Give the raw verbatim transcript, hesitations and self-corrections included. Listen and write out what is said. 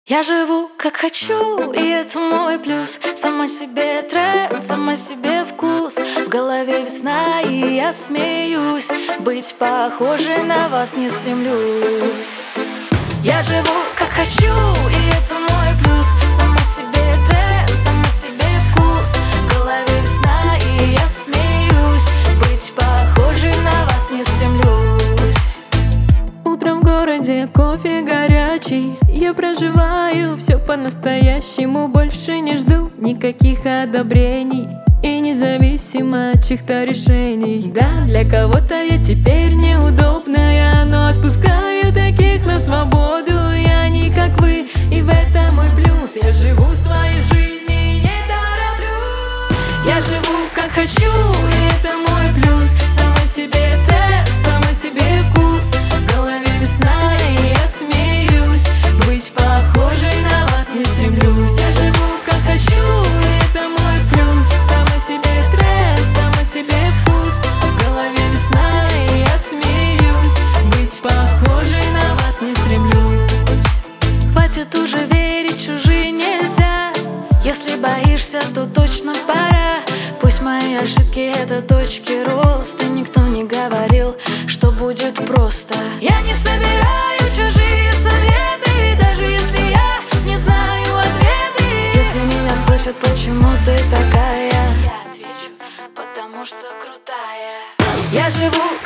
Я живу как хочу, и это мой плюс. Сама себе тренд, сама себе вкус. В голове весна, и я смеюсь. Быть похожей на вас не стремлюсь. Я живу как хочу, и это мой плюс. Сама себе тренд, сама себе вкус. В голове весна, и я смеюсь. Быть похожей на вас не стремлюсь. Утром в городе кофе горячий. Я проживаю все по-настоящему. Больше не жду никаких одобрений. И независимо от чьих-то решений. Да, для кого-то я теперь неудобная, но отпускаю таких на свободу. Я не как вы, и в этом мой плюс. Я живу свою жизнь и не тороплюсь. Я живу как хочу, и это мой плюс. Сама себе тренд, сама себе вкус. В голове весна, и я смеюсь. Быть похожей на вас не стремлюсь. Я живу как хочу, и это мой плюс. Сама себе тренд, сама себе вкус. В голове весна, и я смеюсь. Быть похожей на вас не стремлюсь. Хватит уже верить, чужие нельзя. Если боишься, то точно пора. Пусть мои ошибки — это точки роста. Никто не говорил, что будет просто. Я не собираю чужие советы, даже если я не знаю ответы. Если меня спросят, почему ты такая, я отвечу, потому что крутая. Я живу